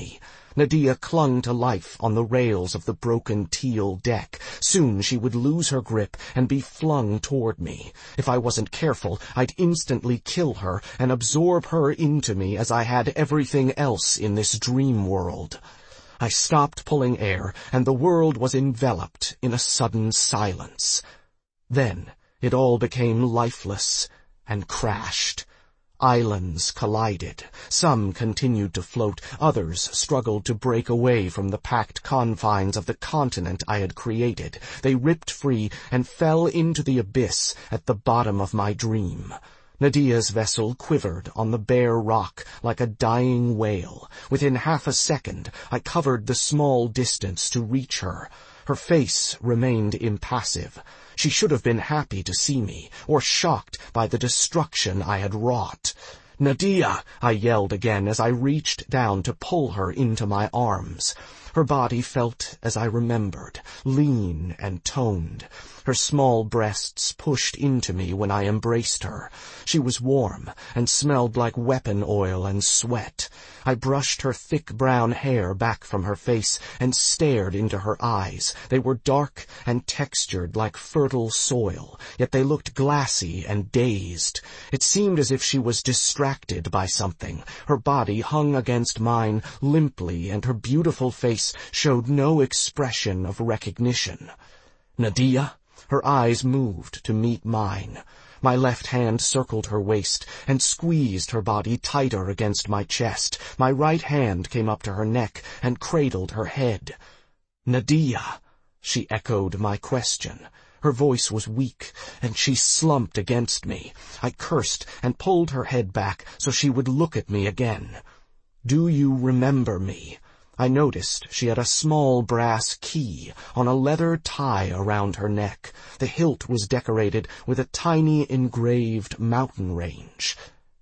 Nadia clung to life on the rails of the broken teal deck. Soon she would lose her grip and be flung toward me. If I wasn't careful, I'd instantly kill her and absorb her into me as I had everything else in this dream world. I stopped pulling air, and the world was enveloped in a sudden silence. Then it all became lifeless and crashed. Islands collided. Some continued to float. Others struggled to break away from the packed confines of the continent I had created. They ripped free and fell into the abyss at the bottom of my dream. Nadia's vessel quivered on the bare rock like a dying whale. Within half a second, I covered the small distance to reach her. Her face remained impassive. She should have been happy to see me, or shocked by the destruction I had wrought. "Nadia!" I yelled again as I reached down to pull her into my arms. Her body felt as I remembered, lean and toned. Her small breasts pushed into me when I embraced her. She was warm and smelled like weapon oil and sweat. I brushed her thick brown hair back from her face and stared into her eyes. They were dark and textured like fertile soil, yet they looked glassy and dazed. It seemed as if she was distracted by something. Her body hung against mine limply, and her beautiful face showed no expression of recognition. "Nadia?" Her eyes moved to meet mine. My left hand circled her waist and squeezed her body tighter against my chest. My right hand came up to her neck and cradled her head. "Nadia?" She echoed my question. Her voice was weak, and she slumped against me. I cursed and pulled her head back so she would look at me again. "Do you remember me?" I noticed she had a small brass key on a leather tie around her neck. The hilt was decorated with a tiny engraved mountain range.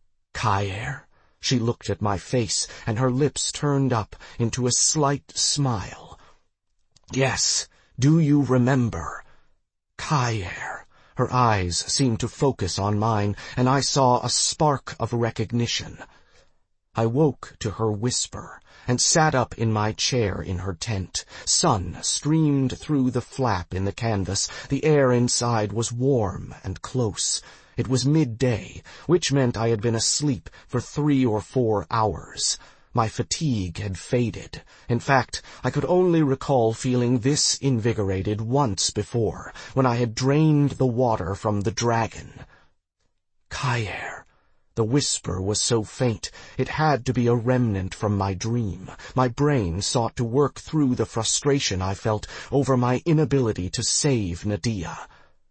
"Kaer?" She looked at my face, and her lips turned up into a slight smile. "Yes, do you remember?" "Kaer." Her eyes seemed to focus on mine, and I saw a spark of recognition. I woke to her whisper and sat up in my chair in her tent. Sun streamed through the flap in the canvas. The air inside was warm and close. It was midday, which meant I had been asleep for 3 or 4 hours. My fatigue had faded. In fact, I could only recall feeling this invigorated once before, when I had drained the water from the dragon. "Kaer." The whisper was so faint, it had to be a remnant from my dream. My brain sought to work through the frustration I felt over my inability to save Nadia.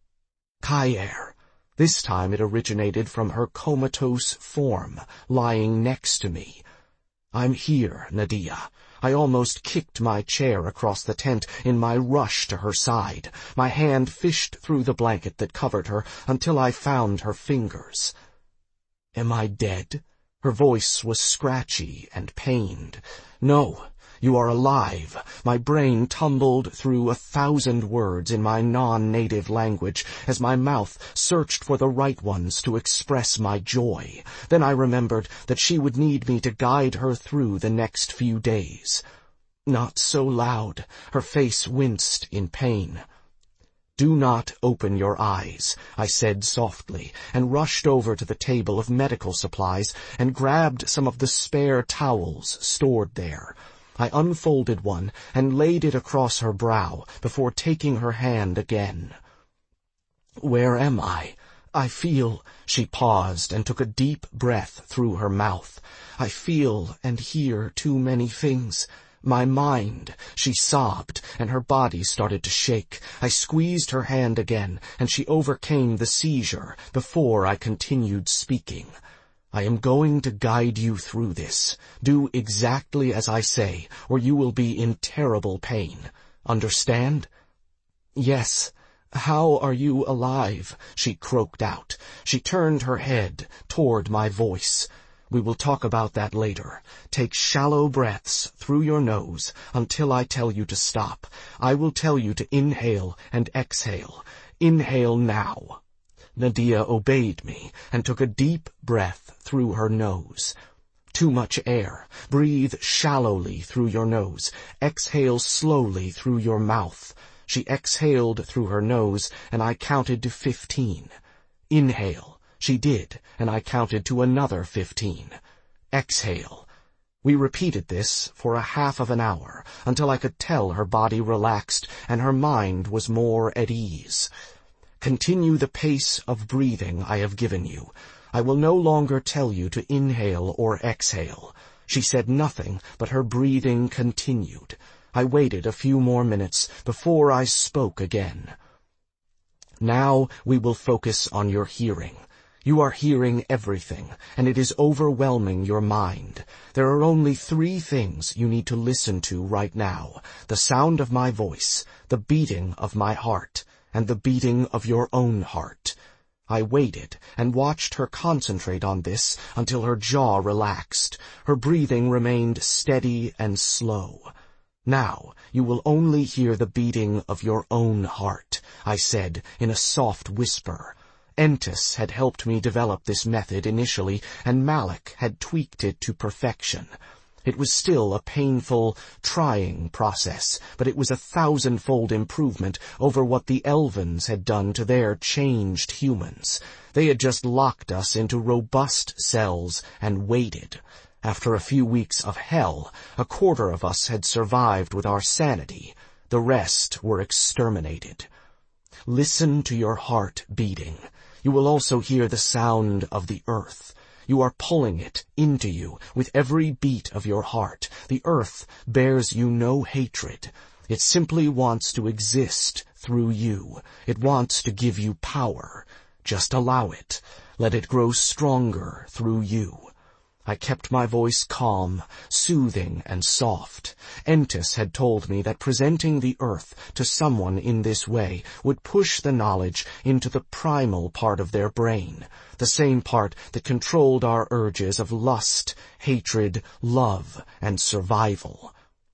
"Kaer." This time it originated from her comatose form, lying next to me. "I'm here, Nadia." I almost kicked my chair across the tent in my rush to her side. My hand fished through the blanket that covered her until I found her fingers. "Am I dead?" Her voice was scratchy and pained. "No, you are alive." My brain tumbled through 1,000 words in my non-native language as my mouth searched for the right ones to express my joy. Then I remembered that she would need me to guide her through the next few days. "Not so loud." Her face winced in pain. "Do not open your eyes," I said softly, and rushed over to the table of medical supplies and grabbed some of the spare towels stored there. I unfolded one and laid it across her brow before taking her hand again. "Where am I? I feel—" She paused and took a deep breath through her mouth. "I feel and hear too many things. My mind," she sobbed, and her body started to shake. I squeezed her hand again, and she overcame the seizure before I continued speaking. "I am going to guide you through this. Do exactly as I say, or you will be in terrible pain. Understand?" "Yes. How are you alive?" she croaked out. She turned her head toward my voice. "We will talk about that later. Take shallow breaths through your nose until I tell you to stop. I will tell you to inhale and exhale. Inhale now." Nadia obeyed me and took a deep breath through her nose. Too much air. Breathe shallowly through your nose. Exhale slowly through your mouth. She exhaled through her nose, and I counted to 15. Inhale. She did, and I counted to another 15. Exhale. We repeated this for a half of an hour, until I could tell her body relaxed and her mind was more at ease. Continue the pace of breathing I have given you. I will no longer tell you to inhale or exhale. She said nothing, but her breathing continued. I waited a few more minutes before I spoke again. Now we will focus on your hearing. You are hearing everything, and it is overwhelming your mind. There are only 3 things you need to listen to right now: the sound of my voice, the beating of my heart, and the beating of your own heart. I waited and watched her concentrate on this until her jaw relaxed. Her breathing remained steady and slow. Now you will only hear the beating of your own heart, I said in a soft whisper. Entis had helped me develop this method initially, and Malik had tweaked it to perfection. It was still a painful, trying process, but it was a 1,000-fold improvement over what the Elvens had done to their changed humans. They had just locked us into robust cells and waited. After a few weeks of hell, a quarter of us had survived with our sanity. The rest were exterminated. Listen to your heart beating. You will also hear the sound of the earth. You are pulling it into you with every beat of your heart. The earth bears you no hatred. It simply wants to exist through you. It wants to give you power. Just allow it. Let it grow stronger through you. I kept my voice calm, soothing, and soft. Entis had told me that presenting the earth to someone in this way would push the knowledge into the primal part of their brain, the same part that controlled our urges of lust, hatred, love, and survival.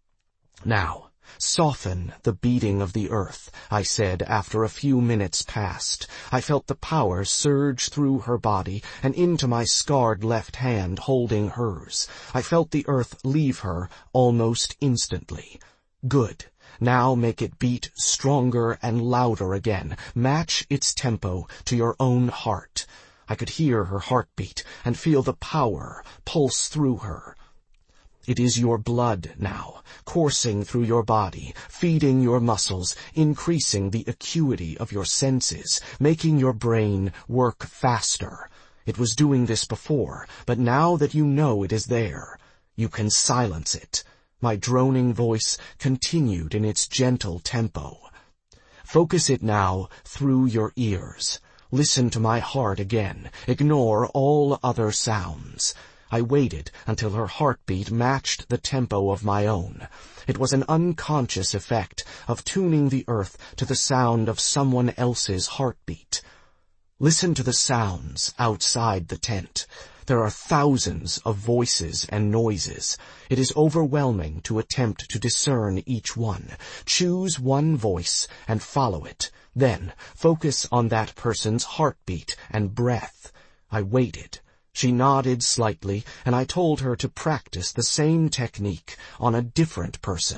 Now, soften the beating of the earth, I said after a few minutes passed. I felt the power surge through her body and into my scarred left hand holding hers. I felt the earth leave her almost instantly. Good. Now make it beat stronger and louder again. Match its tempo to your own heart. I could hear her heartbeat and feel the power pulse through her. It is your blood now, coursing through your body, feeding your muscles, increasing the acuity of your senses, making your brain work faster. It was doing this before, but now that you know it is there, you can silence it. My droning voice continued in its gentle tempo. Focus it now through your ears. Listen to my heart again. Ignore all other sounds. I waited until her heartbeat matched the tempo of my own. It was an unconscious effect of tuning the earth to the sound of someone else's heartbeat. Listen to the sounds outside the tent. There are thousands of voices and noises. It is overwhelming to attempt to discern each one. Choose one voice and follow it. Then focus on that person's heartbeat and breath. I waited. She nodded slightly, and I told her to practice the same technique on a different person.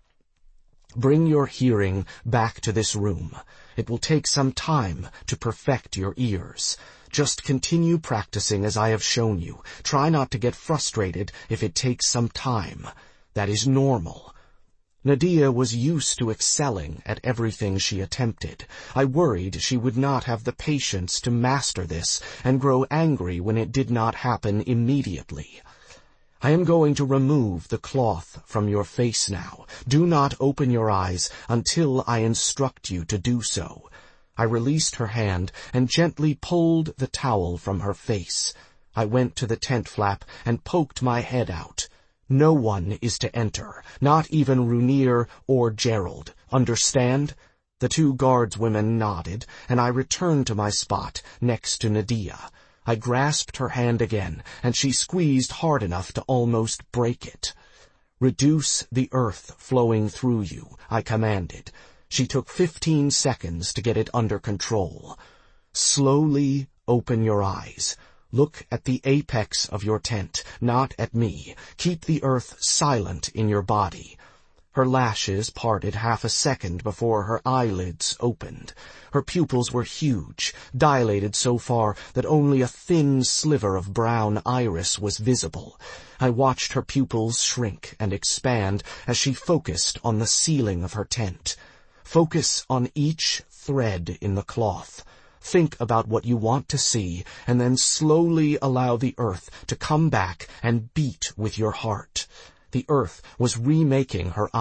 Bring your hearing back to this room. It will take some time to perfect your ears. Just continue practicing as I have shown you. Try not to get frustrated if it takes some time. That is normal. Nadia was used to excelling at everything she attempted. I worried she would not have the patience to master this and grow angry when it did not happen immediately. I am going to remove the cloth from your face now. Do not open your eyes until I instruct you to do so. I released her hand and gently pulled the towel from her face. I went to the tent flap and poked my head out. No one is to enter, not even Runir or Gerald. Understand? The 2 guardswomen nodded, and I returned to my spot next to Nadia. I grasped her hand again, and she squeezed hard enough to almost break it. Reduce the earth flowing through you, I commanded. She took 15 seconds to get it under control. Slowly open your eyes. Look at the apex of your tent, not at me. Keep the earth silent in your body. Her lashes parted half a second before her eyelids opened. Her pupils were huge, dilated so far that only a thin sliver of brown iris was visible. I watched her pupils shrink and expand as she focused on the ceiling of her tent. Focus on each thread in the cloth. Think about what you want to see, and then slowly allow the earth to come back and beat with your heart. The earth was remaking her